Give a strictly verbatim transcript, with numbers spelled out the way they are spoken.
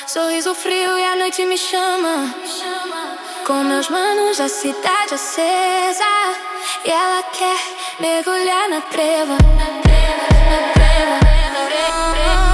Sorriso frio e a noite me chama. Com meus manos, a cidade acesa. E ela quer mergulhar na treva. Na treva, na treva, na treva.